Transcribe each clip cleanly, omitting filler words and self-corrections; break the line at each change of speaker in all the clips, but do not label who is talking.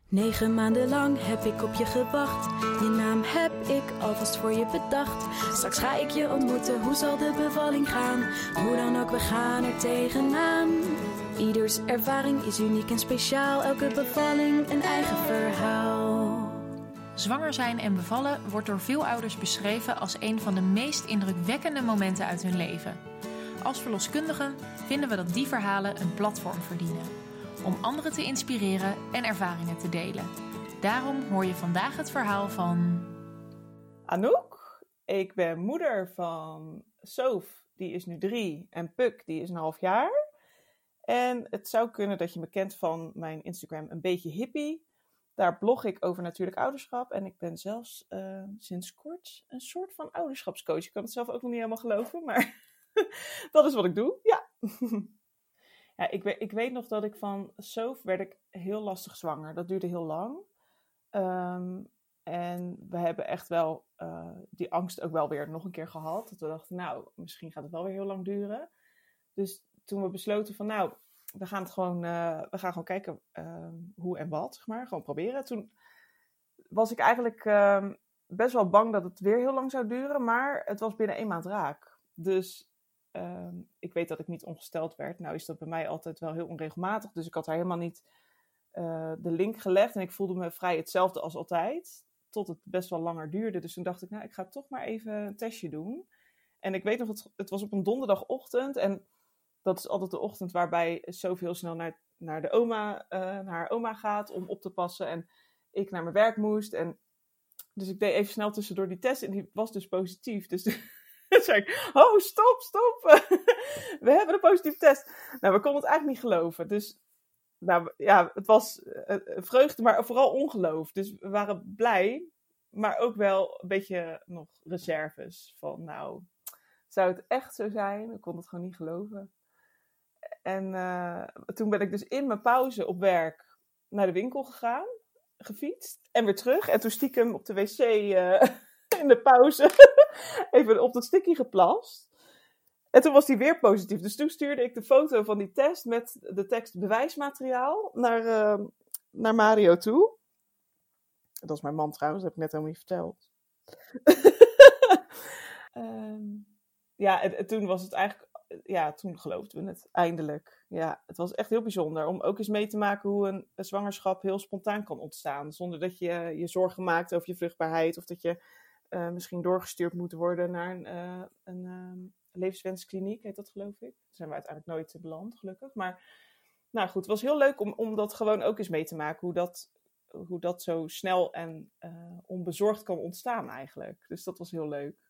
9 maanden lang heb ik op je gewacht. Je naam heb ik alvast voor je bedacht. Straks ga ik je ontmoeten, hoe zal de bevalling gaan? Hoe dan ook, we gaan er tegenaan. Ieders ervaring is uniek en speciaal. Elke bevalling een eigen verhaal.
Zwanger zijn en bevallen wordt door veel ouders beschreven als een van de meest indrukwekkende momenten uit hun leven. Als verloskundigen vinden we dat die verhalen een platform verdienen. Om anderen te inspireren en ervaringen te delen. Daarom hoor je vandaag het verhaal van
Anouk. Ik ben moeder van Sof, die is nu 3, en Puk, die is een half jaar. En het zou kunnen dat je me kent van mijn Instagram Een Beetje Hippie. Daar blog ik over natuurlijk ouderschap. En ik ben zelfs sinds kort een soort van ouderschapscoach. Ik kan het zelf ook nog niet helemaal geloven, maar dat is wat ik doe, ja. Ja, ik weet nog dat ik van Sof werd ik heel lastig zwanger. Dat duurde heel lang. En we hebben echt wel die angst ook wel weer nog een keer gehad. Dat we dachten, nou, misschien gaat het wel weer heel lang duren. Dus toen we besloten van, nou, we gaan gewoon kijken hoe en wat, zeg maar. Gewoon proberen. Toen was ik eigenlijk best wel bang dat het weer heel lang zou duren. Maar het was binnen 1 maand raak. Dus ik weet dat ik niet ongesteld werd. Nou is dat bij mij altijd wel heel onregelmatig. Dus ik had daar helemaal niet de link gelegd. En ik voelde me vrij hetzelfde als altijd. Tot het best wel langer duurde. Dus toen dacht ik, nou, ik ga toch maar even een testje doen. En ik weet nog, het was op een donderdagochtend. En dat is altijd de ochtend waarbij Sof heel snel naar haar oma gaat om op te passen. En ik naar mijn werk moest. Dus ik deed even snel tussendoor die test. En die was dus positief. Dus toen zei ik, oh, stop. We hebben een positieve test. Nou, we konden het eigenlijk niet geloven. Dus, nou ja, het was vreugde, maar vooral ongeloof. Dus we waren blij, maar ook wel een beetje nog reserves. Van, nou, zou het echt zo zijn? We konden het gewoon niet geloven. En toen ben ik dus in mijn pauze op werk naar de winkel gegaan, gefietst en weer terug. En toen stiekem op de wc in de pauze even op dat stikkie geplast. En toen was die weer positief. Dus toen stuurde ik de foto van die test met de tekst bewijsmateriaal naar Mario toe. Dat is mijn man trouwens, dat heb ik net helemaal niet verteld. Toen was het eigenlijk... Ja, toen geloofden we het eindelijk. Ja, het was echt heel bijzonder om ook eens mee te maken hoe een zwangerschap heel spontaan kan ontstaan. Zonder dat je je zorgen maakt over je vruchtbaarheid of dat je misschien doorgestuurd moet worden naar een levenswenskliniek, heet dat geloof ik. Daar zijn we uiteindelijk nooit beland, gelukkig. Maar nou goed, het was heel leuk om dat gewoon ook eens mee te maken. Hoe dat zo snel en onbezorgd kan ontstaan eigenlijk. Dus dat was heel leuk.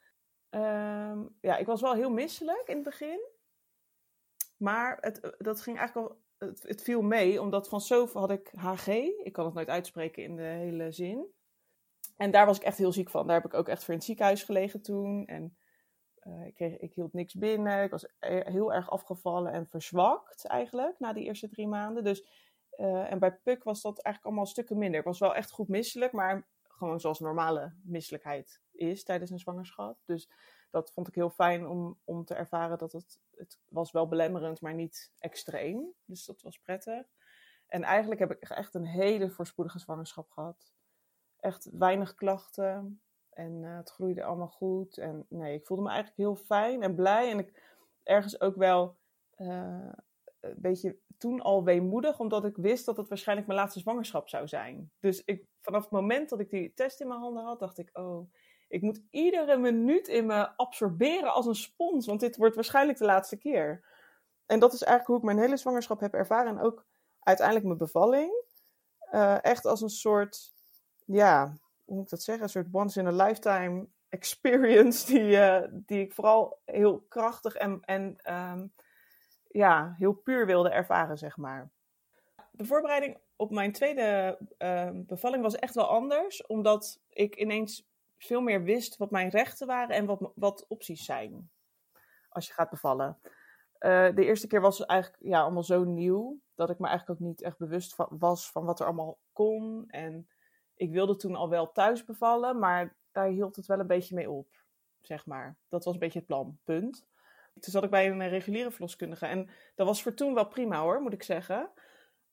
Ik was wel heel misselijk in het begin. Maar dat ging eigenlijk al... Het viel mee, omdat van Sof had ik HG. Ik kan het nooit uitspreken in de hele zin. En daar was ik echt heel ziek van. Daar heb ik ook echt voor in het ziekenhuis gelegen toen. En ik hield niks binnen. Ik was heel erg afgevallen en verzwakt eigenlijk, na die eerste 3 maanden. Dus, en bij Puk was dat eigenlijk allemaal stukken minder. Ik was wel echt goed misselijk, maar gewoon zoals normale misselijkheid is tijdens een zwangerschap. Dus dat vond ik heel fijn om te ervaren dat het was wel belemmerend, maar niet extreem. Dus dat was prettig. En eigenlijk heb ik echt een hele voorspoedige zwangerschap gehad. Echt weinig klachten. En het groeide allemaal goed. En nee, ik voelde me eigenlijk heel fijn en blij. En ik ergens ook wel een beetje toen al weemoedig, omdat ik wist dat het waarschijnlijk mijn laatste zwangerschap zou zijn. Dus vanaf het moment dat ik die test in mijn handen had, dacht ik, oh, ik moet iedere minuut in me absorberen als een spons, want dit wordt waarschijnlijk de laatste keer. En dat is eigenlijk hoe ik mijn hele zwangerschap heb ervaren. En ook uiteindelijk mijn bevalling. Echt als een soort, ja, hoe moet ik dat zeggen? Een soort once in a lifetime experience die ik vooral heel krachtig en heel puur wilde ervaren, zeg maar. De voorbereiding op mijn tweede bevalling was echt wel anders, omdat ik ineens veel meer wist wat mijn rechten waren en wat opties zijn als je gaat bevallen. De eerste keer was het eigenlijk allemaal zo nieuw dat ik me eigenlijk ook niet echt bewust was van wat er allemaal kon. En ik wilde toen al wel thuis bevallen, maar daar hield het wel een beetje mee op, zeg maar. Dat was een beetje het plan, punt. Toen zat ik bij een reguliere verloskundige en dat was voor toen wel prima hoor, moet ik zeggen.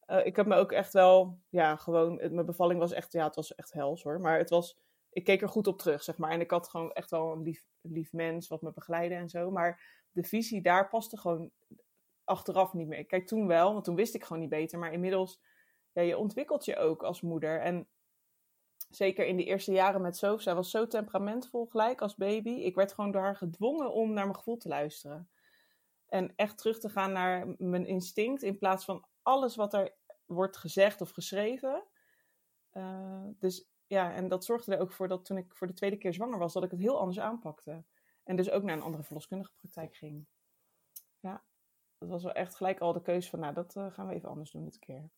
Ik heb me ook echt wel, gewoon, mijn bevalling was echt, het was echt hels hoor. Maar ik keek er goed op terug, zeg maar. En ik had gewoon echt wel een lief mens wat me begeleidde en zo. Maar de visie daar paste gewoon achteraf niet meer. Kijk, toen wel, want toen wist ik gewoon niet beter. Maar inmiddels, je ontwikkelt je ook als moeder. En zeker in de eerste jaren met Sof, zij was zo temperamentvol gelijk als baby. Ik werd gewoon door haar gedwongen om naar mijn gevoel te luisteren. En echt terug te gaan naar mijn instinct in plaats van alles wat er wordt gezegd of geschreven. En dat zorgde er ook voor dat toen ik voor de tweede keer zwanger was, dat ik het heel anders aanpakte. En dus ook naar een andere verloskundige praktijk ging. Ja, dat was wel echt gelijk al de keuze van, dat gaan we even anders doen dit keer.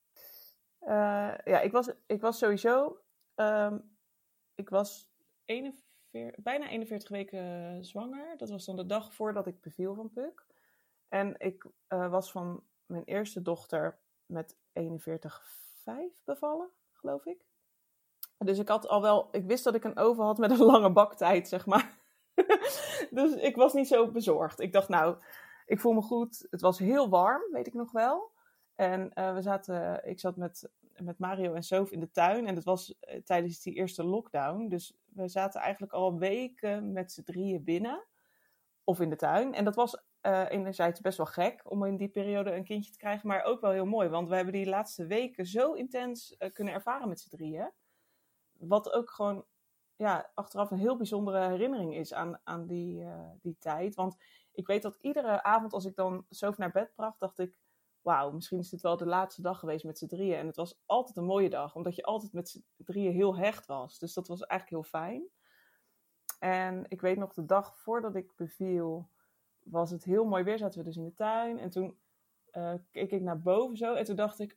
Ik was sowieso... ik was bijna 41 weken zwanger. Dat was dan de dag voordat ik beviel van Puk. En ik was van mijn eerste dochter met 41,5 bevallen, geloof ik. Dus ik wist dat ik een oven had met een lange baktijd, zeg maar. Dus ik was niet zo bezorgd. Ik dacht, ik voel me goed. Het was heel warm, weet ik nog wel. En ik zat met Mario en Sof in de tuin. En dat was tijdens die eerste lockdown. Dus we zaten eigenlijk al weken met z'n drieën binnen. Of in de tuin. En dat was enerzijds best wel gek om in die periode een kindje te krijgen. Maar ook wel heel mooi. Want we hebben die laatste weken zo intens kunnen ervaren met z'n drieën. Wat ook gewoon achteraf een heel bijzondere herinnering is aan die tijd. Want ik weet dat iedere avond als ik dan Sof naar bed bracht, dacht ik, wauw, misschien is dit wel de laatste dag geweest met z'n drieën. En het was altijd een mooie dag, omdat je altijd met z'n drieën heel hecht was. Dus dat was eigenlijk heel fijn. En ik weet nog, de dag voordat ik beviel, was het heel mooi weer. Zaten we dus in de tuin. En toen keek ik naar boven zo. En toen dacht ik,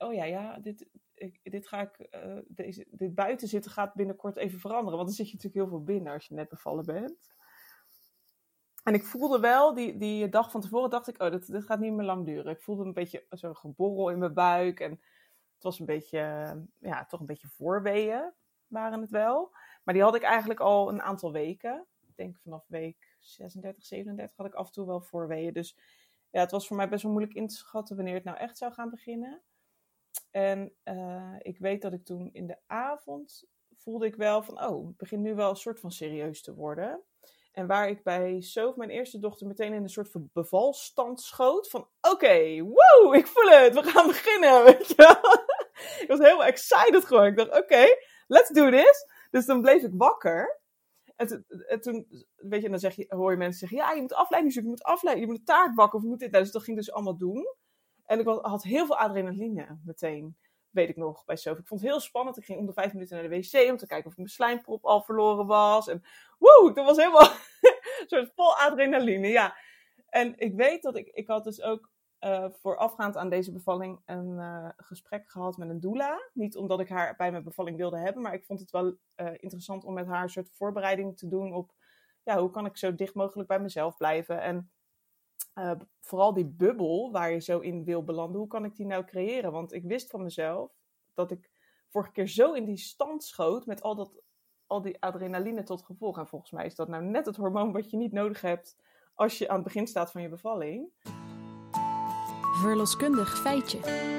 dit buiten zitten gaat binnenkort even veranderen. Want dan zit je natuurlijk heel veel binnen als je net bevallen bent. En ik voelde wel, die dag van tevoren dacht ik, dit gaat niet meer lang duren. Ik voelde een beetje zo'n geborrel in mijn buik. En het was een beetje, toch een beetje voorweeën waren het wel. Maar die had ik eigenlijk al een aantal weken. Ik denk vanaf week 36, 37 had ik af en toe wel voorweeën. Dus het was voor mij best wel moeilijk in te schatten wanneer het nou echt zou gaan beginnen. En ik weet dat ik toen in de avond voelde ik wel van, het begint nu wel een soort van serieus te worden. En waar ik bij Sof, mijn eerste dochter, meteen in een soort van bevalstand schoot. Van wow, ik voel het, we gaan beginnen, weet je wel. Ik was helemaal excited gewoon. Ik dacht, let's do this. Dus dan bleef ik wakker. En toen, weet je, dan hoor je mensen zeggen, je moet afleiding zoeken, je moet een taart bakken of je moet dit. Dus dat ging ik dus allemaal doen. En ik had heel veel adrenaline meteen, weet ik nog, bij Sof. Ik vond het heel spannend. Ik ging om de 5 minuten naar de wc om te kijken of mijn slijmprop al verloren was. En dat was helemaal een soort vol adrenaline, ja. En ik weet dat ik had dus ook voorafgaand aan deze bevalling een gesprek gehad met een doula. Niet omdat ik haar bij mijn bevalling wilde hebben, maar ik vond het wel interessant om met haar een soort voorbereiding te doen op, hoe kan ik zo dicht mogelijk bij mezelf blijven. En vooral die bubbel waar je zo in wil belanden, hoe kan ik die nou creëren? Want ik wist van mezelf dat ik vorige keer zo in die stand schoot met al die adrenaline tot gevolg. En volgens mij is dat nou net het hormoon wat je niet nodig hebt als je aan het begin staat van je bevalling.
Verloskundig feitje.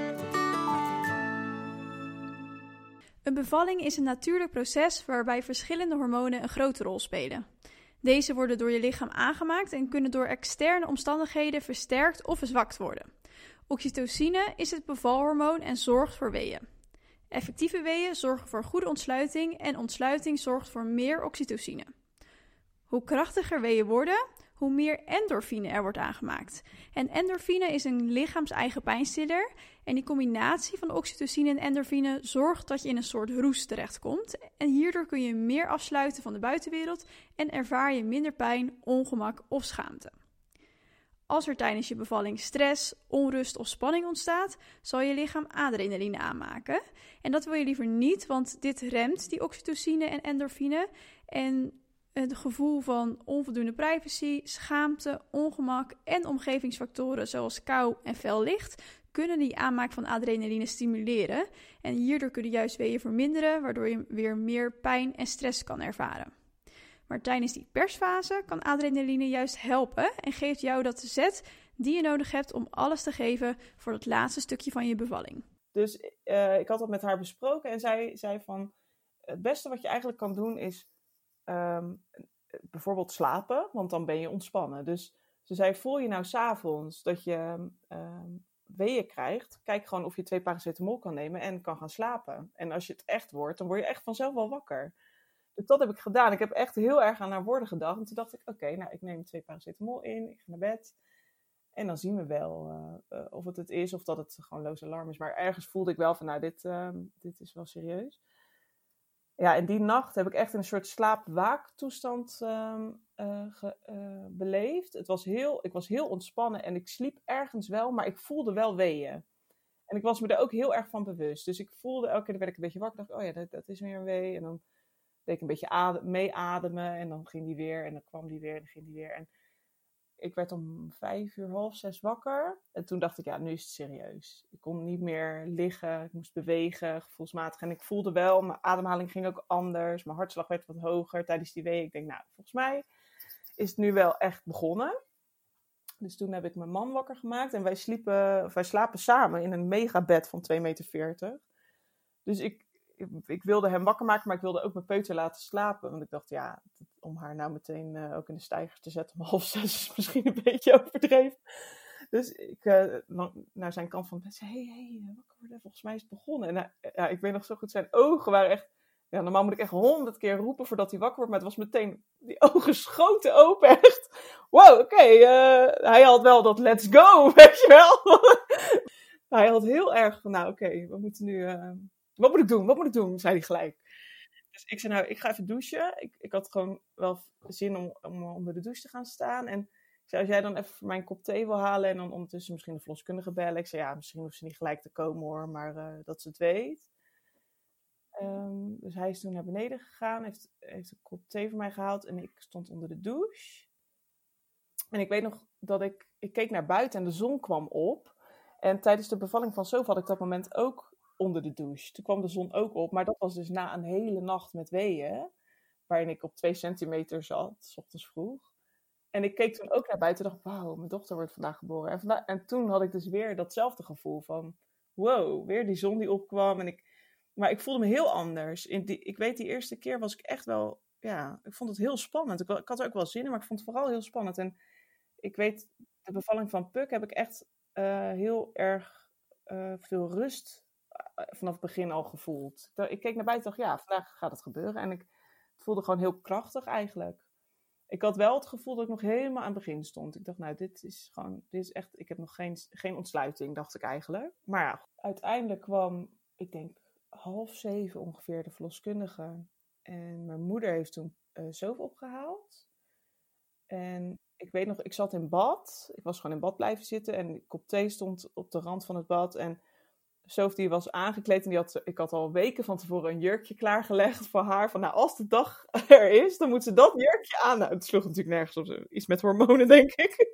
Een bevalling is een natuurlijk proces waarbij verschillende hormonen een grote rol spelen. Deze worden door je lichaam aangemaakt en kunnen door externe omstandigheden versterkt of verzwakt worden. Oxytocine is het bevalhormoon en zorgt voor weeën. Effectieve weeën zorgen voor goede ontsluiting en ontsluiting zorgt voor meer oxytocine. Hoe krachtiger weeën worden, hoe meer endorfine er wordt aangemaakt. En endorfine is een lichaams-eigen pijnstiller en die combinatie van oxytocine en endorfine zorgt dat je in een soort roes terechtkomt. En hierdoor kun je meer afsluiten van de buitenwereld en ervaar je minder pijn, ongemak of schaamte. Als er tijdens je bevalling stress, onrust of spanning ontstaat, zal je lichaam adrenaline aanmaken. En dat wil je liever niet, want dit remt die oxytocine en endorfine. En het gevoel van onvoldoende privacy, schaamte, ongemak en omgevingsfactoren zoals kou en fel licht kunnen die aanmaak van adrenaline stimuleren. En hierdoor kunnen juist weeën verminderen, waardoor je weer meer pijn en stress kan ervaren. Maar tijdens die persfase kan adrenaline juist helpen en geeft jou dat zet die je nodig hebt om alles te geven voor het laatste stukje van je bevalling.
Dus ik had dat met haar besproken en zij zei van, het beste wat je eigenlijk kan doen is bijvoorbeeld slapen, want dan ben je ontspannen. Dus ze zei, voel je nou 's avonds dat je weeën krijgt, kijk gewoon of je 2 paracetamol kan nemen en kan gaan slapen. En als je het echt wordt, dan word je echt vanzelf wel wakker. Dus dat heb ik gedaan. Ik heb echt heel erg aan haar woorden gedacht. En toen dacht ik, oké, nou ik neem 2 paracetamol in, ik ga naar bed. En dan zien we wel of het is of dat het gewoon loos alarm is. Maar ergens voelde ik wel van, nou dit is wel serieus. Ja, en die nacht heb ik echt in een soort slaap-waaktoestand beleefd. Ik was heel ontspannen en ik sliep ergens wel, maar ik voelde wel weeën. En ik was me er ook heel erg van bewust. Dus ik voelde elke keer, werd ik een beetje wakker. Dacht, oh ja, dat is weer een wee. En dan deed ik een beetje meeademen. En dan ging die weer. En dan kwam die weer. En dan ging die weer. En ik werd om 5:30, 5:30 wakker. En toen dacht ik, ja, nu is het serieus. Ik kon niet meer liggen. Ik moest bewegen, gevoelsmatig. En ik voelde wel, mijn ademhaling ging ook anders. Mijn hartslag werd wat hoger tijdens die weeën. Ik denk, nou, volgens mij is het nu wel echt begonnen. Dus toen heb ik mijn man wakker gemaakt. En wij slapen samen in een megabed van 2,40 meter. Dus ik wilde hem wakker maken, maar ik wilde ook mijn peuter laten slapen. Want ik dacht, ja, om haar nou meteen ook in de steiger te zetten om 5:30 is misschien een beetje overdreven. Dus ik naar zijn kant van het bed zei, hey, wakker worden, volgens mij is het begonnen. En ik weet nog zo goed, zijn ogen waren echt, ja, normaal moet ik echt 100 keer roepen voordat hij wakker wordt, maar het was meteen, die ogen schoten open, echt. Wow, oké, hij had wel dat let's go, weet je wel. Hij had heel erg van, nou oké, we moeten nu... Wat moet ik doen? Zei hij gelijk. Dus ik zei, nou, ik ga even douchen. Ik had gewoon wel zin om onder de douche te gaan staan. En ik zei, als jij dan even voor mij een kop thee wil halen en dan ondertussen misschien de verloskundige bellen. Ik zei, ja, misschien hoeft ze niet gelijk te komen hoor, maar dat ze het weet. Dus hij is toen naar beneden gegaan, heeft een kop thee voor mij gehaald en ik stond onder de douche. En ik weet nog dat ik keek naar buiten en de zon kwam op. En tijdens de bevalling van Sophie had ik dat moment ook onder de douche. Toen kwam de zon ook op, maar dat was dus na een hele nacht met weeën, waarin ik op 2 centimeter zat, 's ochtends vroeg. En ik keek toen ook naar buiten en dacht, wauw, mijn dochter wordt vandaag geboren. En toen had ik dus weer datzelfde gevoel van, wow, weer die zon die opkwam. Maar ik voelde me heel anders. Ik weet, die eerste keer was ik echt wel, ja, ik vond het heel spannend. Ik had er ook wel zin in, maar ik vond het vooral heel spannend. En ik weet, de bevalling van Puck heb ik echt heel erg veel rust vanaf het begin al gevoeld. Ik keek naar buiten en dacht, ja, vandaag gaat het gebeuren. En het voelde gewoon heel krachtig eigenlijk. Ik had wel het gevoel dat ik nog helemaal aan het begin stond. Ik dacht, nou, dit is echt, ik heb nog geen ontsluiting, dacht ik eigenlijk. Maar ja, uiteindelijk kwam, ik denk 6:30 ongeveer, de verloskundige. En mijn moeder heeft toen Sophie opgehaald. En ik weet nog, ik zat in bad. Ik was gewoon in bad blijven zitten. En een kop thee stond op de rand van het bad. En Sophie die was aangekleed. En ik had al weken van tevoren een jurkje klaargelegd voor haar. Van nou, als de dag er is, dan moet ze dat jurkje aan. Nou, het sloeg natuurlijk nergens op. Iets met hormonen, denk ik.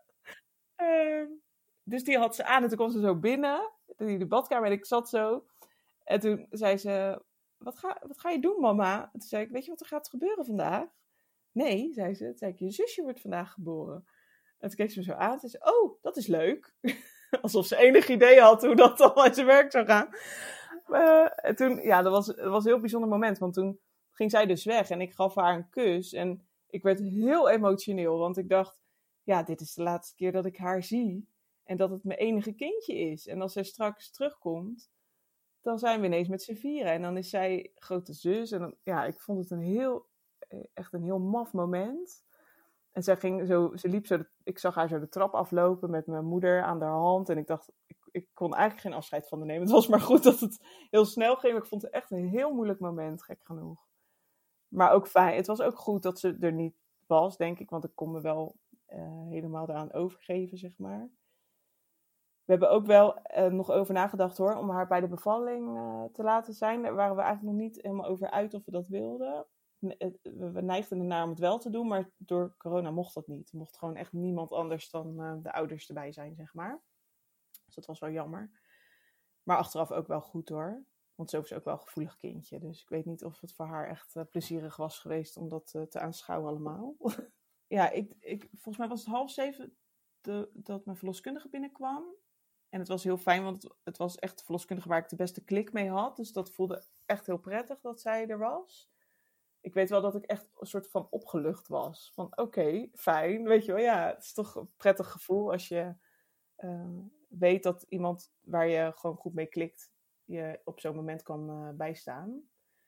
Dus die had ze aan. En toen kwam ze zo binnen. In de badkamer. En ik zat zo. En toen zei ze, wat ga je doen, mama? Toen zei ik, weet je wat er gaat gebeuren vandaag? Nee, zei ze. Toen zei ik, je zusje wordt vandaag geboren. En toen keek ze me zo aan. Toen zei ze, oh, dat is leuk. Alsof ze enig idee had hoe dat allemaal in zijn werk zou gaan. En toen, ja, dat was een heel bijzonder moment. Want toen ging zij dus weg. En ik gaf haar een kus. En ik werd heel emotioneel. Want ik dacht, ja, dit is de laatste keer dat ik haar zie. En dat het mijn enige kindje is. En als zij straks terugkomt, dan zijn we ineens met z'n vieren. En dan is zij grote zus. En dan, ja, ik vond het echt een heel maf moment. En ze liep zo, ik zag haar zo de trap aflopen met mijn moeder aan haar hand. En ik dacht, ik kon eigenlijk geen afscheid van haar nemen. Het was maar goed dat het heel snel ging. Maar ik vond het echt een heel moeilijk moment, gek genoeg. Maar ook fijn. Het was ook goed dat ze er niet was, denk ik. Want ik kon me wel helemaal eraan overgeven, zeg maar. We hebben ook wel nog over nagedacht hoor, om haar bij de bevalling te laten zijn. Daar waren we eigenlijk nog niet helemaal over uit of we dat wilden. We neigden ernaar om het wel te doen, maar door corona mocht dat niet. Er mocht gewoon echt niemand anders dan de ouders erbij zijn, zeg maar. Dus dat was wel jammer. Maar achteraf ook wel goed hoor. Want Sophie is ook wel een gevoelig kindje. Dus ik weet niet of het voor haar echt plezierig was geweest om dat te aanschouwen allemaal. Ja, volgens mij was het 6:30 dat mijn verloskundige binnenkwam. En het was heel fijn, want het was echt de verloskundige waar ik de beste klik mee had. Dus dat voelde echt heel prettig dat zij er was. Ik weet wel dat ik echt een soort van opgelucht was. Van oké, fijn, weet je wel. Ja, het is toch een prettig gevoel als je weet dat iemand waar je gewoon goed mee klikt, je op zo'n moment kan bijstaan.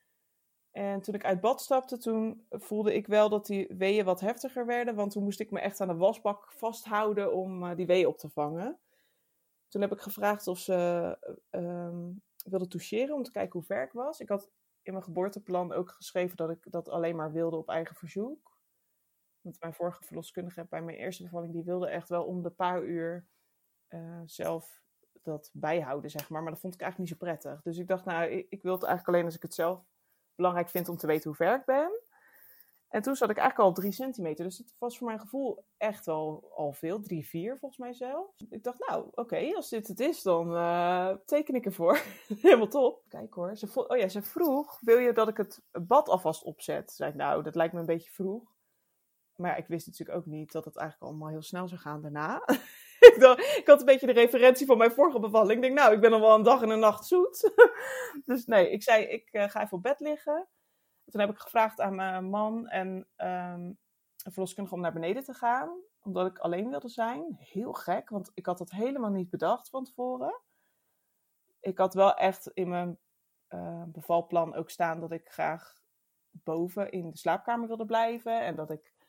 En toen ik uit bad stapte, toen voelde ik wel dat die weeën wat heftiger werden. Want toen moest ik me echt aan de wasbak vasthouden om die weeën op te vangen. Toen heb ik gevraagd of ze wilde toucheren om te kijken hoe ver ik was. Ik had in mijn geboorteplan ook geschreven dat ik dat alleen maar wilde op eigen verzoek. Want mijn vorige verloskundige bij mijn eerste bevalling, die wilde echt wel om de paar uur zelf dat bijhouden, zeg maar. Maar dat vond ik eigenlijk niet zo prettig. Dus ik dacht, nou, ik wil het eigenlijk alleen als ik het zelf belangrijk vind om te weten hoe ver ik ben. En toen zat ik eigenlijk al op 3 centimeter. Dus het was voor mijn gevoel echt wel al veel. 3, 4 volgens mij zelf. Ik dacht, nou, oké, als dit het is, dan teken ik ervoor. Helemaal top. Kijk hoor. Ze vroeg, wil je dat ik het bad alvast opzet? Zei ik, nou, dat lijkt me een beetje vroeg. Maar ja, ik wist natuurlijk ook niet dat het eigenlijk allemaal heel snel zou gaan daarna. Ik had een beetje de referentie van mijn vorige bevalling. Ik denk, nou, ik ben al wel een dag en een nacht zoet. Dus nee, ik zei, ik ga even op bed liggen. Toen heb ik gevraagd aan mijn man en een verloskundige om naar beneden te gaan. Omdat ik alleen wilde zijn. Heel gek, want ik had dat helemaal niet bedacht van tevoren. Ik had wel echt in mijn bevalplan ook staan dat ik graag boven in de slaapkamer wilde blijven. En dat ik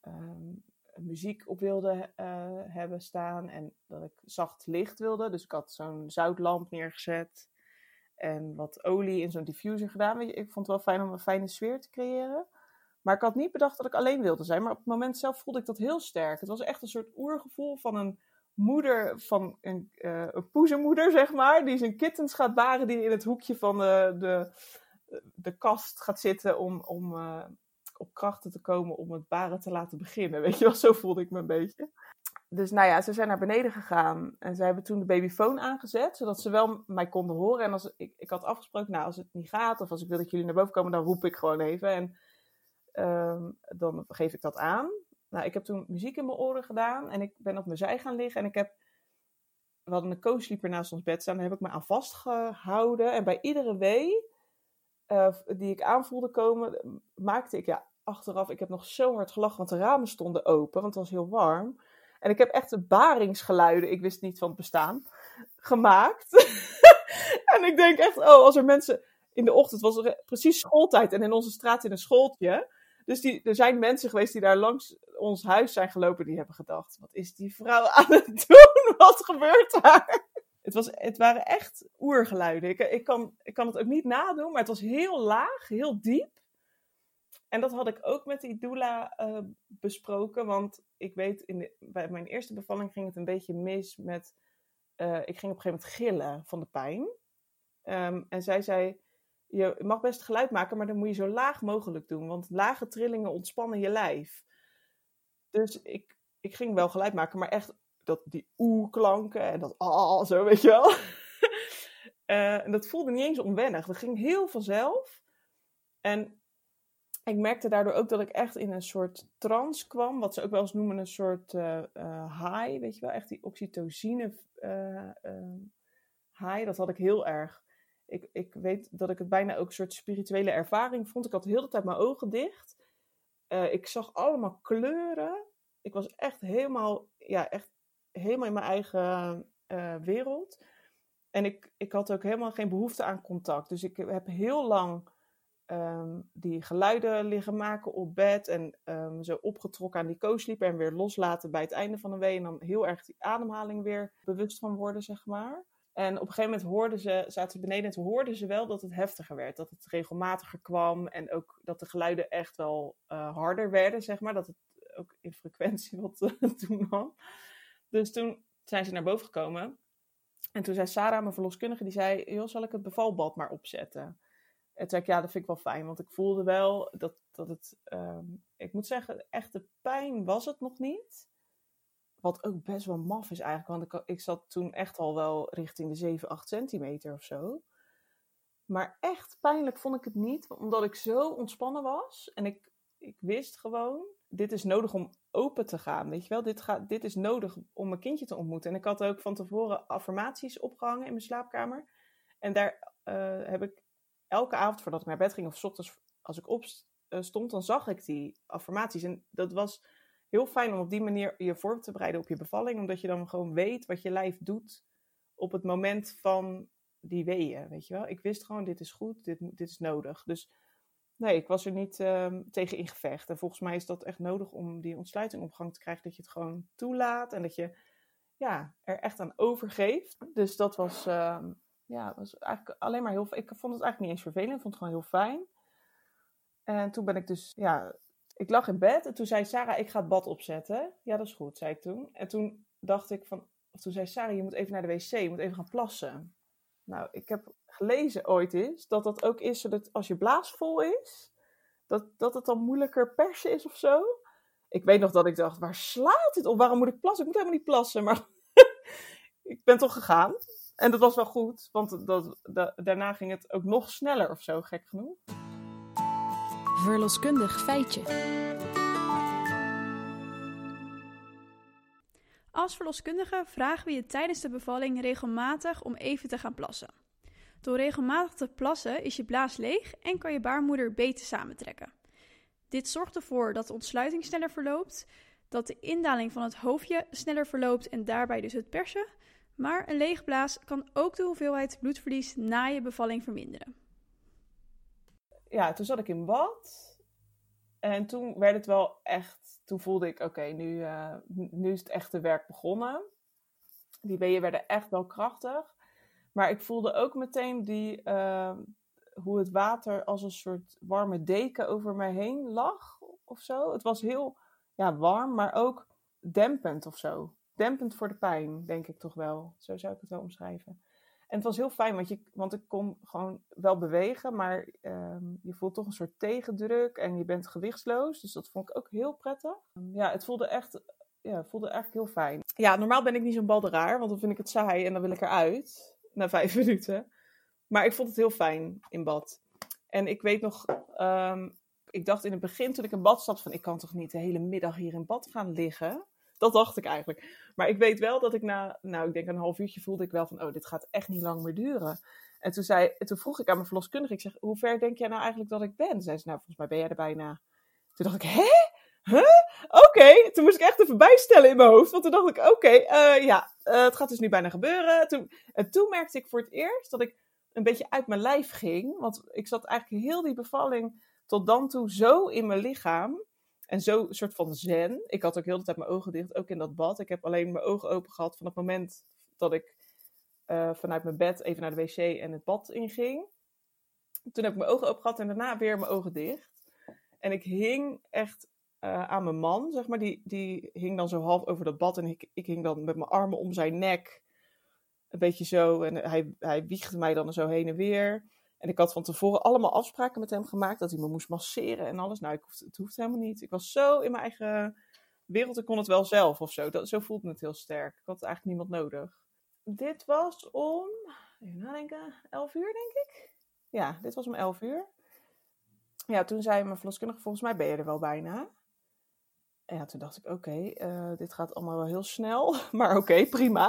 muziek op wilde hebben staan. En dat ik zacht licht wilde. Dus ik had zo'n zoutlamp neergezet. En wat olie in zo'n diffuser gedaan. Weet je, ik vond het wel fijn om een fijne sfeer te creëren. Maar ik had niet bedacht dat ik alleen wilde zijn. Maar op het moment zelf voelde ik dat heel sterk. Het was echt een soort oergevoel van een moeder, van een poezenmoeder, zeg maar. Die zijn kittens gaat baren. Die in het hoekje van de kast gaat zitten om op krachten te komen om het baren te laten beginnen. Weet je wel, zo voelde ik me een beetje. Dus nou ja, ze zijn naar beneden gegaan en ze hebben toen de babyfoon aangezet, zodat ze wel mij konden horen. En als ik had afgesproken, nou, als het niet gaat of als ik wil dat jullie naar boven komen, dan roep ik gewoon even en dan geef ik dat aan. Nou, ik heb toen muziek in mijn oren gedaan en ik ben op mijn zij gaan liggen en we hadden een co-sleeper naast ons bed staan, daar heb ik me aan vastgehouden. En bij iedere wee die ik aanvoelde komen, maakte ik, achteraf, ik heb nog zo hard gelachen, want de ramen stonden open, want het was heel warm. En ik heb echt de baringsgeluiden, ik wist niet van het bestaan, gemaakt. En ik denk echt, als er mensen in de ochtend, was er precies schooltijd en in onze straat in een schooltje. Dus er zijn mensen geweest die daar langs ons huis zijn gelopen, die hebben gedacht, wat is die vrouw aan het doen? Wat gebeurt daar? Het waren echt oergeluiden. Ik kan het ook niet nadoen, maar het was heel laag, heel diep. En dat had ik ook met die doula besproken, want ik weet, bij mijn eerste bevalling ging het een beetje mis met, ik ging op een gegeven moment gillen van de pijn. En zij zei, je mag best geluid maken, maar dan moet je zo laag mogelijk doen, want lage trillingen ontspannen je lijf. Dus ik ging wel geluid maken, maar echt die oe-klanken en dat zo, weet je wel. En dat voelde niet eens onwennig, dat ging heel vanzelf. En ik merkte daardoor ook dat ik echt in een soort trance kwam. Wat ze ook wel eens noemen een soort high. Weet je wel, echt die oxytocine high. Dat had ik heel erg. Ik weet dat ik het bijna ook een soort spirituele ervaring vond. Ik had de hele tijd mijn ogen dicht. Ik zag allemaal kleuren. Ik was echt helemaal in mijn eigen wereld. En ik had ook helemaal geen behoefte aan contact. Dus ik heb heel lang die geluiden liggen maken op bed en zo opgetrokken aan die co-sleeper en weer loslaten bij het einde van de wee en dan heel erg die ademhaling weer bewust van worden, zeg maar. En op een gegeven moment zaten ze beneden en toen hoorden ze wel dat het heftiger werd, dat het regelmatiger kwam en ook dat de geluiden echt wel harder werden, zeg maar, dat het ook in frequentie wat toenam. Dus toen zijn ze naar boven gekomen en toen zei Sarah, mijn verloskundige, die zei, joh, zal ik het bevalbad maar opzetten? En toen zei ik, ja, dat vind ik wel fijn. Want ik voelde wel dat het... ik moet zeggen, echte pijn was het nog niet. Wat ook best wel maf is eigenlijk. Want ik zat toen echt al wel richting de 7, 8 centimeter of zo. Maar echt pijnlijk vond ik het niet. Omdat ik zo ontspannen was. En ik wist gewoon dit is nodig om open te gaan, weet je wel. Dit is nodig om mijn kindje te ontmoeten. En ik had ook van tevoren affirmaties opgehangen in mijn slaapkamer. En daar heb ik elke avond voordat ik naar bed ging, of 's ochtends als ik opstond, dan zag ik die affirmaties. En dat was heel fijn om op die manier je voor te bereiden op je bevalling. Omdat je dan gewoon weet wat je lijf doet op het moment van die weeën, weet je wel. Ik wist gewoon, dit is goed, dit is nodig. Dus nee, ik was er niet tegen in gevecht. En volgens mij is dat echt nodig om die ontsluiting op gang te krijgen. Dat je het gewoon toelaat en dat je er echt aan overgeeft. Dus dat was, was eigenlijk alleen maar heel... Ik vond het eigenlijk niet eens vervelend, ik vond het gewoon heel fijn. En toen ben ik dus, ik lag in bed en toen zei Sarah, ik ga het bad opzetten. Ja, dat is goed, zei ik toen. En toen dacht ik toen zei Sarah, je moet even naar de wc, je moet even gaan plassen. Nou, ik heb gelezen ooit eens dat ook is zodat als je blaas vol is, dat het dan moeilijker persen is of zo. Ik weet nog dat ik dacht, waar slaat dit op? Waarom moet ik plassen? Ik moet helemaal niet plassen, maar ik ben toch gegaan. En dat was wel goed, want daarna ging het ook nog sneller of zo, gek genoeg.
Verloskundig feitje.
Als verloskundige vragen we je tijdens de bevalling regelmatig om even te gaan plassen. Door regelmatig te plassen is je blaas leeg en kan je baarmoeder beter samentrekken. Dit zorgt ervoor dat de ontsluiting sneller verloopt, dat de indaling van het hoofdje sneller verloopt en daarbij dus het persen. Maar een leeg blaas kan ook de hoeveelheid bloedverlies na je bevalling verminderen.
Ja, toen zat ik in bad en toen werd het wel echt, toen voelde ik oké, nu is het echte werk begonnen. Die weeën werden echt wel krachtig. Maar ik voelde ook meteen hoe het water als een soort warme deken over mij heen lag of zo. Het was heel warm, maar ook dempend of zo. Dempend voor de pijn, denk ik toch wel. Zo zou ik het wel omschrijven. En het was heel fijn, want ik kon gewoon wel bewegen, maar je voelt toch een soort tegendruk en je bent gewichtsloos. Dus dat vond ik ook heel prettig. Het voelde eigenlijk heel fijn. Ja, normaal ben ik niet zo'n balderaar, want dan vind ik het saai en dan wil ik eruit. Na 5 minuten. Maar ik vond het heel fijn in bad. En ik weet nog, ik dacht in het begin toen ik in bad zat van ik kan toch niet de hele middag hier in bad gaan liggen. Dat dacht ik eigenlijk. Maar ik weet wel dat ik ik denk een half uurtje voelde ik wel van dit gaat echt niet lang meer duren. En toen vroeg ik aan mijn verloskundige, ik zeg, hoe ver denk jij nou eigenlijk dat ik ben? Toen zei ze, volgens mij ben jij er bijna. Toen dacht ik, Oké. Toen moest ik echt even bijstellen in mijn hoofd. Want toen dacht ik, het gaat dus nu bijna gebeuren. Toen merkte ik voor het eerst dat ik een beetje uit mijn lijf ging. Want ik zat eigenlijk heel die bevalling tot dan toe zo in mijn lichaam. En zo een soort van zen. Ik had ook heel de tijd mijn ogen dicht, ook in dat bad. Ik heb alleen mijn ogen open gehad van het moment dat ik vanuit mijn bed even naar de wc en het bad inging. Toen heb ik mijn ogen open gehad en daarna weer mijn ogen dicht. En ik hing echt aan mijn man, zeg maar. Die hing dan zo half over dat bad en ik hing dan met mijn armen om zijn nek. Een beetje zo. En hij wiegde mij dan zo heen en weer. En ik had van tevoren allemaal afspraken met hem gemaakt. Dat hij me moest masseren en alles. Nou, het hoeft helemaal niet. Ik was zo in mijn eigen wereld. Ik kon het wel zelf of zo. Zo voelde het heel sterk. Ik had eigenlijk niemand nodig. Dit was om, even nadenken, 11 uur denk ik. Ja, dit was om 11 uur. Ja, toen zei mijn verloskundige, volgens mij ben je er wel bijna. En ja, toen dacht ik, oké, dit gaat allemaal wel heel snel. Maar oké, prima.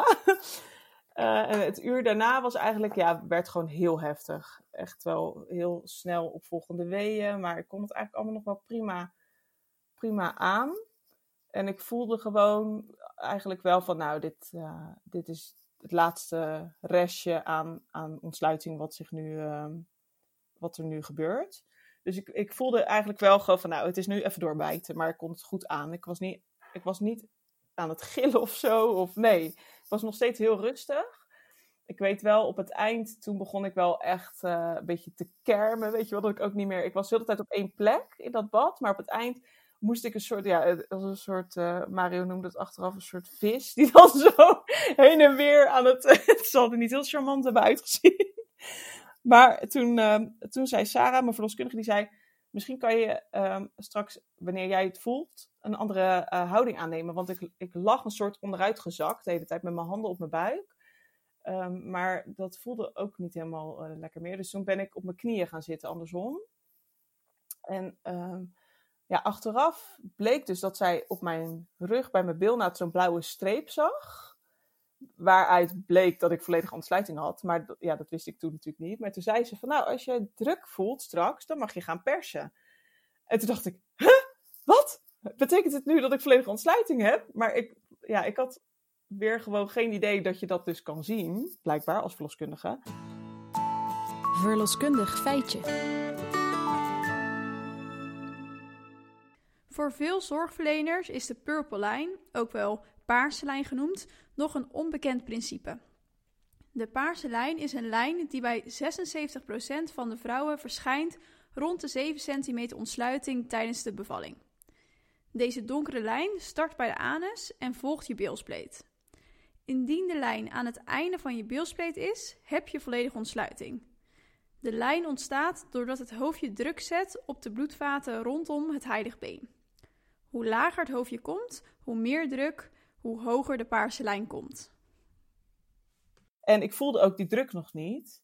En het uur daarna was eigenlijk, werd gewoon heel heftig. Echt wel heel snel opvolgende weeën. Maar ik kon het eigenlijk allemaal nog wel prima aan. En ik voelde gewoon eigenlijk wel van, dit is het laatste restje aan ontsluiting wat er nu gebeurt. Dus ik voelde eigenlijk wel gewoon van, het is nu even doorbijten. Maar ik kon het goed aan. Ik was niet aan het gillen of zo. Of nee, ik was nog steeds heel rustig. Ik weet wel, op het eind, toen begon ik wel echt een beetje te kermen. Weet je wel, dat ik ook niet meer... Ik was de hele tijd op één plek in dat bad. Maar op het eind moest ik Mario noemde het achteraf, een soort vis. Die dan zo heen en weer aan het... Het zal er niet heel charmant hebben uitgezien. Maar toen zei Sarah, mijn verloskundige, die zei... Misschien kan je straks, wanneer jij het voelt, een andere houding aannemen. Want ik lag een soort onderuitgezakt de hele tijd met mijn handen op mijn buik. Maar dat voelde ook niet helemaal lekker meer. Dus toen ben ik op mijn knieën gaan zitten, andersom. En Ja, achteraf bleek dus dat zij op mijn rug bij mijn bilnaad zo'n blauwe streep zag. Waaruit bleek dat ik volledige ontsluiting had. Maar dat wist ik toen natuurlijk niet. Maar toen zei ze van, nou, als je druk voelt straks, dan mag je gaan persen. En toen dacht ik, wat? Betekent het nu dat ik volledige ontsluiting heb? Maar ik had weer gewoon geen idee dat je dat dus kan zien, blijkbaar, als verloskundige.
Verloskundig feitje.
Voor veel zorgverleners is de purple line, ook wel paarse lijn genoemd, nog een onbekend principe. De paarse lijn is een lijn die bij 76% van de vrouwen verschijnt rond de 7 centimeter ontsluiting tijdens de bevalling. Deze donkere lijn start bij de anus en volgt je bilspleet. Indien de lijn aan het einde van je bilspleet is, heb je volledige ontsluiting. De lijn ontstaat doordat het hoofdje druk zet op de bloedvaten rondom het heiligbeen. Hoe lager het hoofdje komt, hoe meer druk, hoe hoger de paarse lijn komt.
En ik voelde ook die druk nog niet.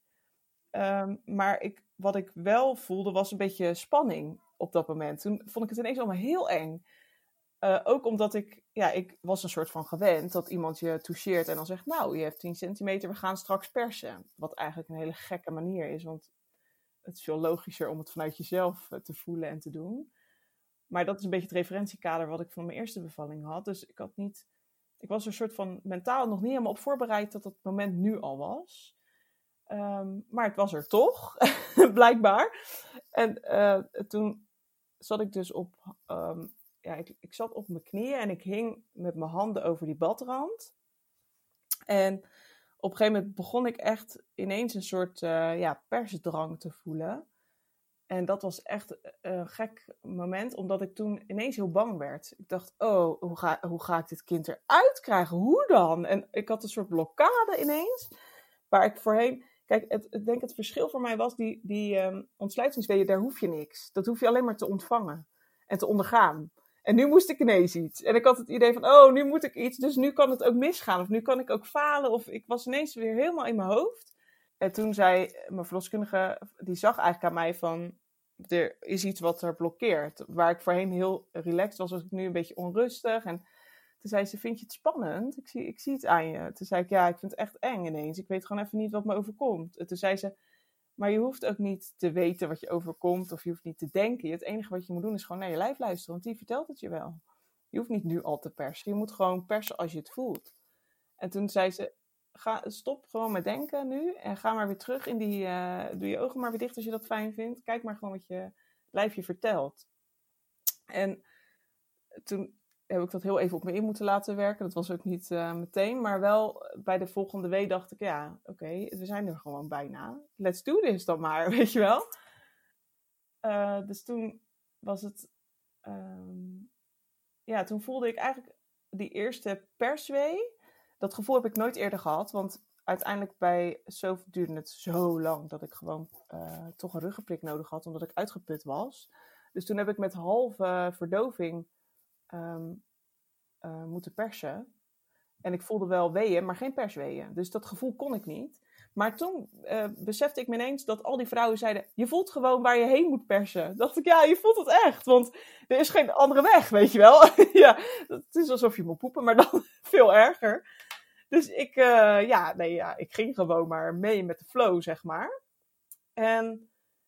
Maar wat ik wel voelde was een beetje spanning op dat moment. Toen vond ik het ineens allemaal heel eng. Ook omdat ik was een soort van gewend dat iemand je toucheert en dan zegt, nou, je hebt 10 centimeter, we gaan straks persen. Wat eigenlijk een hele gekke manier is, want het is veel logischer om het vanuit jezelf te voelen en te doen. Maar dat is een beetje het referentiekader wat ik van mijn eerste bevalling had. Dus ik was er een soort van mentaal nog niet helemaal op voorbereid dat het moment nu al was. Maar het was er toch, blijkbaar. En toen zat ik dus ik zat op mijn knieën en ik hing met mijn handen over die badrand. En op een gegeven moment begon ik echt ineens een soort persdrang te voelen. En dat was echt een gek moment, omdat ik toen ineens heel bang werd. Ik dacht, hoe ga ik dit kind eruit krijgen? Hoe dan? En ik had een soort blokkade ineens, waar ik voorheen... Kijk, ik denk het verschil voor mij was, die ontsluitingsweeën, daar hoef je niks. Dat hoef je alleen maar te ontvangen en te ondergaan. En nu moest ik ineens iets. En ik had het idee van, nu moet ik iets, dus nu kan het ook misgaan. Of nu kan ik ook falen. Of ik was ineens weer helemaal in mijn hoofd. En toen zei mijn verloskundige, die zag eigenlijk aan mij van, er is iets wat er blokkeert. Waar ik voorheen heel relaxed was ik nu een beetje onrustig. En toen zei ze, vind je het spannend? Ik zie het aan je. Toen zei ik, ja, ik vind het echt eng ineens. Ik weet gewoon even niet wat me overkomt. En toen zei ze, maar je hoeft ook niet te weten wat je overkomt. Of je hoeft niet te denken. Het enige wat je moet doen is gewoon naar je lijf luisteren. Want die vertelt het je wel. Je hoeft niet nu al te persen. Je moet gewoon persen als je het voelt. En toen zei ze, stop gewoon met denken nu. En ga maar weer terug in doe je ogen maar weer dicht als je dat fijn vindt. Kijk maar gewoon wat je lijf je vertelt. En toen heb ik dat heel even op me in moeten laten werken. Dat was ook niet meteen. Maar wel bij de volgende week dacht ik, ja, oké, we zijn er gewoon bijna. Let's do this dan maar, weet je wel. Dus toen was het... toen voelde ik eigenlijk die eerste perswee. Dat gevoel heb ik nooit eerder gehad. Want uiteindelijk bij Sof duurde het zo lang dat ik gewoon toch een ruggenprik nodig had. Omdat ik uitgeput was. Dus toen heb ik met halve verdoving moeten persen. En ik voelde wel weeën, maar geen persweeën. Dus dat gevoel kon ik niet. Maar toen besefte ik me ineens dat al die vrouwen zeiden, je voelt gewoon waar je heen moet persen. Dacht ik, ja, je voelt het echt. Want er is geen andere weg, weet je wel. Ja, het is alsof je moet poepen, maar dan veel erger. Dus ik ging gewoon maar mee met de flow, zeg maar. En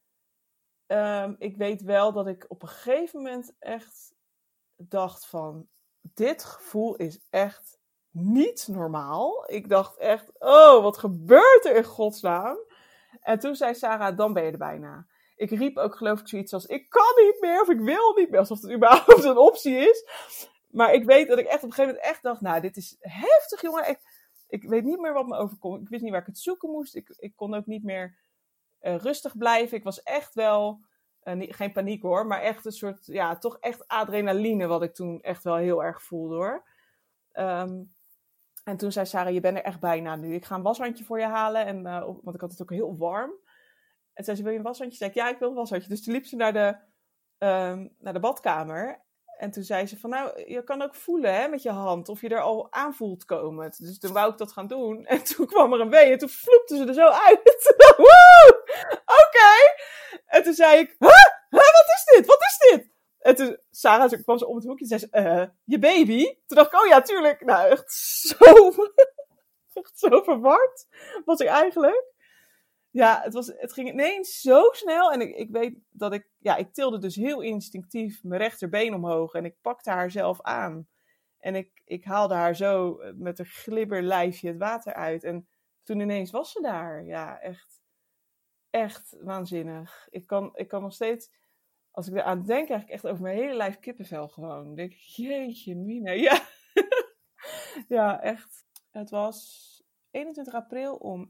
ik weet wel dat ik op een gegeven moment echt dacht van, dit gevoel is echt niet normaal. Ik dacht echt, wat gebeurt er in godsnaam? En toen zei Sarah, dan ben je er bijna. Ik riep ook geloof ik zoiets als, ik kan niet meer of ik wil niet meer. Alsof het überhaupt een optie is. Maar ik weet dat ik echt op een gegeven moment echt dacht, nou, dit is heftig, jongen. Ik weet niet meer wat me overkomt. Ik wist niet waar ik het zoeken moest. Ik kon ook niet meer rustig blijven. Ik was echt wel, geen paniek hoor, maar echt een soort, ja, toch echt adrenaline wat ik toen echt wel heel erg voelde hoor. En toen zei Sarah, je bent er echt bijna nu. Ik ga een washandje voor je halen. Want ik had het ook heel warm. En zei ze, wil je een washandje? Zei ik, ja, ik wil een washandje. Dus toen liep ze naar de badkamer. En toen zei ze van, nou, je kan ook voelen hè, met je hand of je er al aan voelt komen. Dus toen wou ik dat gaan doen. En toen kwam er een wee en toen vloepte ze er zo uit. Woe! Oké. En toen zei ik, wat is dit? Wat is dit? En toen Sarah kwam zo om het hoekje en zei ze, je baby? Toen dacht ik, oh ja, tuurlijk. Nou, echt zo verward was ik eigenlijk. Ja, het ging ineens zo snel. En ik weet dat ik tilde dus heel instinctief mijn rechterbeen omhoog. En ik pakte haar zelf aan. En ik haalde haar zo met een glibberlijfje het water uit. En toen ineens was ze daar. Ja, echt waanzinnig. Ik kan nog steeds, als ik eraan denk, krijg ik echt over mijn hele lijf kippenvel gewoon. Ik denk, jeetje mina. Ja. Ja, echt. Het was 21 april om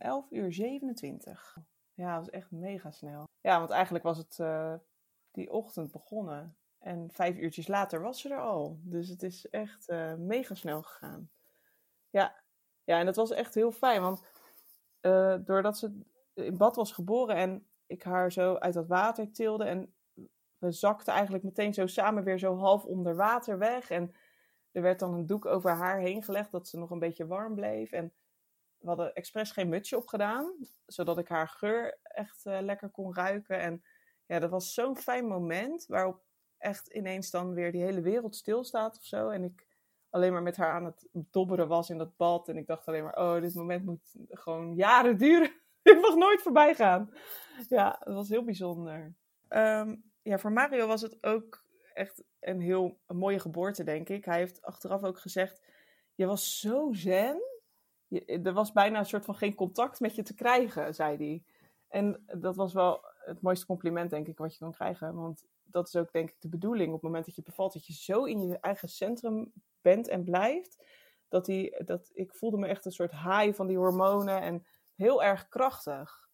11:27. Ja, dat was echt mega snel. Ja, want eigenlijk was het die ochtend begonnen. En 5 uurtjes later was ze er al. Dus het is echt mega snel gegaan. Ja, en dat was echt heel fijn. Want doordat ze in bad was geboren en ik haar zo uit dat water tilde. En we zakten eigenlijk meteen zo samen weer zo half onder water weg. En er werd dan een doek over haar heen gelegd dat ze nog een beetje warm bleef. En we hadden expres geen mutsje opgedaan, zodat ik haar geur echt lekker kon ruiken. En ja, dat was zo'n fijn moment waarop echt ineens dan weer die hele wereld stilstaat of zo. En ik alleen maar met haar aan het dobberen was in dat bad. En ik dacht alleen maar, oh, dit moment moet gewoon jaren duren. Dit mag nooit voorbij gaan. Ja, dat was heel bijzonder. Ja, voor Mario was het ook echt een mooie geboorte, denk ik. Hij heeft achteraf ook gezegd, je was zo zen. Er was bijna een soort van geen contact met je te krijgen, zei hij. En dat was wel het mooiste compliment, denk ik, wat je kan krijgen. Want dat is ook, denk ik, de bedoeling. Op het moment dat je bevalt, dat je zo in je eigen centrum bent en blijft. Dat ik voelde me echt een soort high van die hormonen en heel erg krachtig.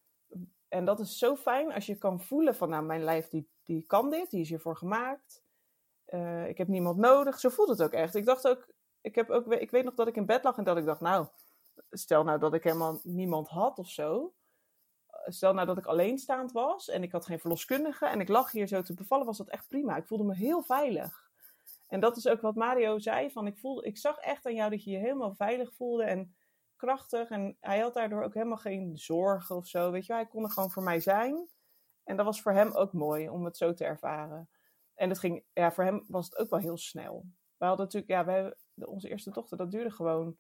En dat is zo fijn als je kan voelen van, nou, mijn lijf die kan dit, die is hiervoor gemaakt. Ik heb niemand nodig. Zo voelt het ook echt. Ik dacht ook, ik weet nog dat ik in bed lag en dat ik dacht, nou, stel nou dat ik helemaal niemand had of zo. Stel nou dat ik alleenstaand was en ik had geen verloskundige en ik lag hier zo te bevallen, was dat echt prima. Ik voelde me heel veilig. En dat is ook wat Mario zei, van ik zag echt aan jou dat je je helemaal veilig voelde en krachtig. En hij had daardoor ook helemaal geen zorgen of zo, weet je wel. Hij kon er gewoon voor mij zijn. En dat was voor hem ook mooi om het zo te ervaren. En het ging, ja, voor hem was het ook wel heel snel. We hadden natuurlijk, onze eerste dochter, dat duurde gewoon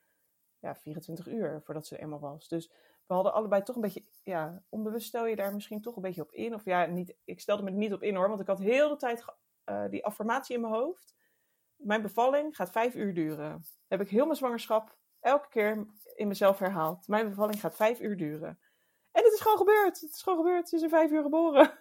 24 uur voordat ze er eenmaal was. Dus we hadden allebei toch een beetje, onbewust stel je daar misschien toch een beetje op in. Of ja, niet, ik stelde me er niet op in hoor, want ik had heel de tijd die affirmatie in mijn hoofd. Mijn bevalling gaat 5 uur duren. Dat heb ik heel mijn zwangerschap elke keer in mezelf herhaald. Mijn bevalling gaat 5 uur duren. En het is gewoon gebeurd. Ze is in 5 uur geboren.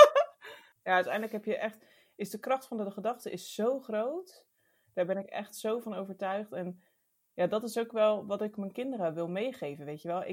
Ja, uiteindelijk is de kracht van de gedachte is zo groot. Daar ben ik echt zo van overtuigd. En ja, dat is ook wel wat ik mijn kinderen wil meegeven, weet je wel.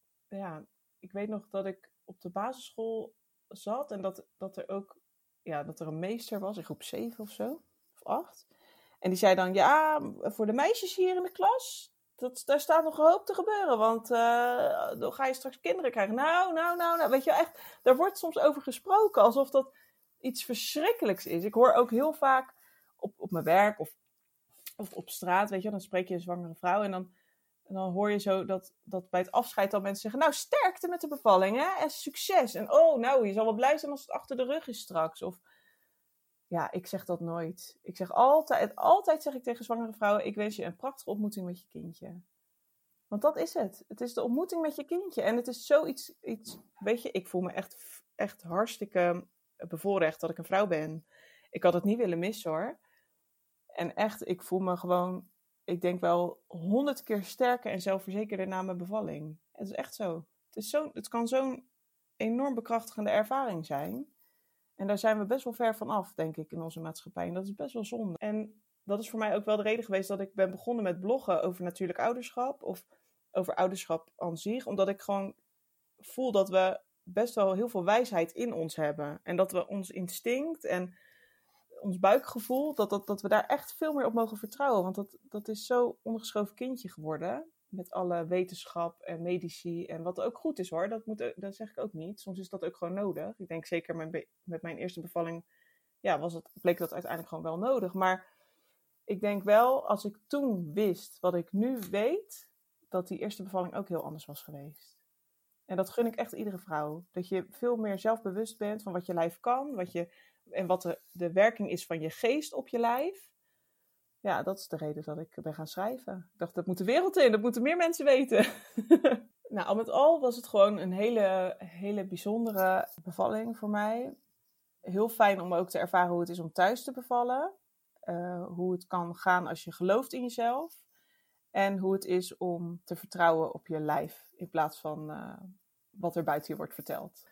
Ik weet nog dat ik op de basisschool zat en dat er een meester was in groep 7 of zo, of 8. En die zei dan, ja, voor de meisjes hier in de klas, daar staat nog een hoop te gebeuren, want dan ga je straks kinderen krijgen. Nou, weet je wel, echt, daar wordt soms over gesproken, alsof dat iets verschrikkelijks is. Ik hoor ook heel vaak op mijn werk of op straat, weet je, dan spreek je een zwangere vrouw en dan hoor je zo dat bij het afscheid dan mensen zeggen, nou, sterkte met de bevalling, hè, en succes. En oh, nou, je zal wel blij zijn als het achter de rug is straks. Of, ja, ik zeg dat nooit. Ik zeg altijd zeg ik tegen zwangere vrouwen, ik wens je een prachtige ontmoeting met je kindje. Want dat is het. Het is de ontmoeting met je kindje. En het is zoiets, weet je, ik voel me echt hartstikke bevoorrecht dat ik een vrouw ben. Ik had het niet willen missen, hoor. En echt, ik voel me gewoon, ik denk wel 100 keer sterker en zelfverzekerder na mijn bevalling. Het is echt zo. Het kan zo'n enorm bekrachtigende ervaring zijn. En daar zijn we best wel ver van af, denk ik, in onze maatschappij. En dat is best wel zonde. En dat is voor mij ook wel de reden geweest dat ik ben begonnen met bloggen over natuurlijk ouderschap. Of over ouderschap aan zich. Omdat ik gewoon voel dat we best wel heel veel wijsheid in ons hebben. En dat we ons instinct en ons buikgevoel, dat we daar echt veel meer op mogen vertrouwen. Want dat is zo ondergeschoven kindje geworden. Met alle wetenschap en medici. En wat ook goed is, hoor. Dat zeg ik ook niet. Soms is dat ook gewoon nodig. Ik denk zeker met mijn eerste bevalling, bleek dat uiteindelijk gewoon wel nodig. Maar ik denk wel, als ik toen wist wat ik nu weet, dat die eerste bevalling ook heel anders was geweest. En dat gun ik echt iedere vrouw. Dat je veel meer zelfbewust bent van wat je lijf kan, en wat de werking is van je geest op je lijf. Ja, dat is de reden dat ik ben gaan schrijven. Ik dacht, dat moet de wereld in, dat moeten meer mensen weten. Nou, al met al was het gewoon een hele bijzondere bevalling voor mij. Heel fijn om ook te ervaren hoe het is om thuis te bevallen. Hoe het kan gaan als je gelooft in jezelf. En hoe het is om te vertrouwen op je lijf in plaats van wat er buiten je wordt verteld.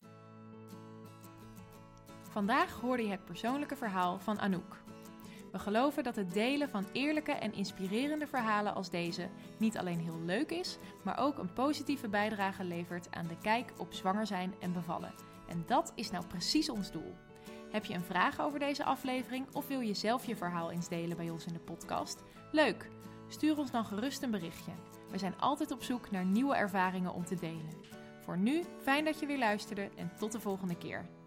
Vandaag hoorde je het persoonlijke verhaal van Anouk. We geloven dat het delen van eerlijke en inspirerende verhalen als deze niet alleen heel leuk is, maar ook een positieve bijdrage levert aan de kijk op zwanger zijn en bevallen. En dat is nou precies ons doel. Heb je een vraag over deze aflevering of wil je zelf je verhaal eens delen bij ons in de podcast? Leuk! Stuur ons dan gerust een berichtje. We zijn altijd op zoek naar nieuwe ervaringen om te delen. Voor nu, fijn dat je weer luisterde en tot de volgende keer.